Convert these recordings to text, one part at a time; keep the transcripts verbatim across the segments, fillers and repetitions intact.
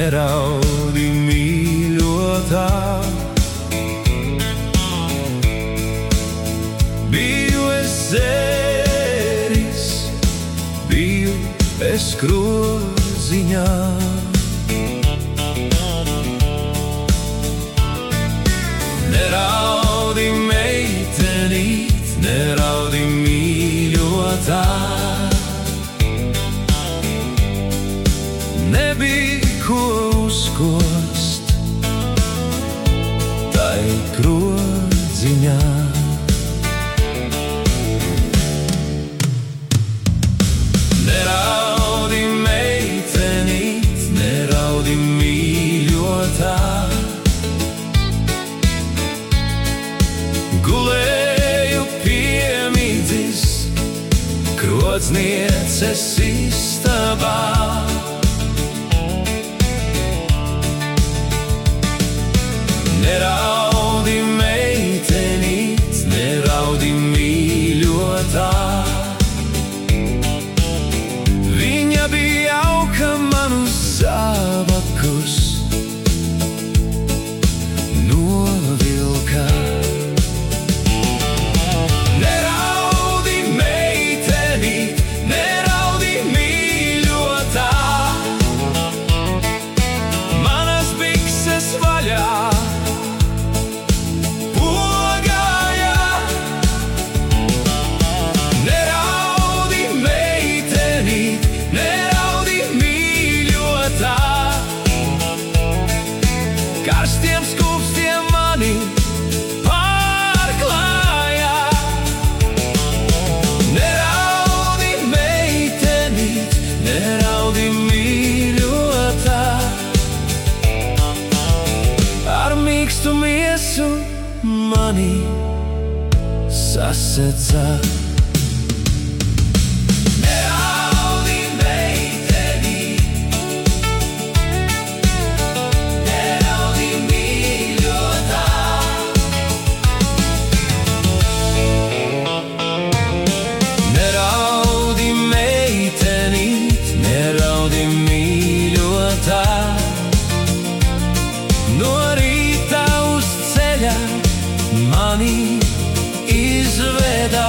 Neraudi mīļotā. Biju es zēris, biju es groziņā. Neraudi meitenīt, neraudi mīļotā. Nebija ko uzkost tai groziņā. Neraudi meitenīt, neraudi mīļotā. Gulēju piemidzis krodznieces istabā. Neraudi meitenīt, neraudi mīļotā. Viņa bija jauka man uz zābakus novilka. Neraudi meitenīt, neraudi mīļotā. Manas bikses vaļā karstiem skūpstiem mani pārklāja. Neraudi meitenīt, neraudi mīļotā. Ar mīkstu miesu mani sasedza. No rīta uz ceļa mani izveda.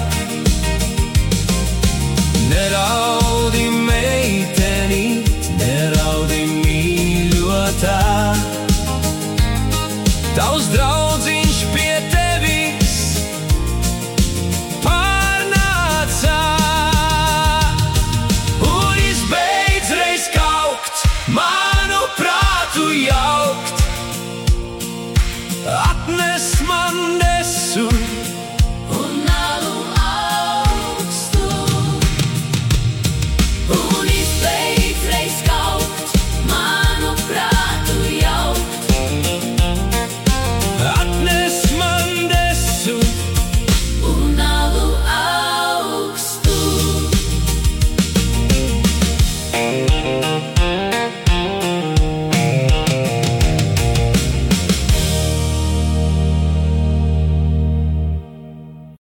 Neraudi meitenīt, neraudi mīļotā. Tavs draugs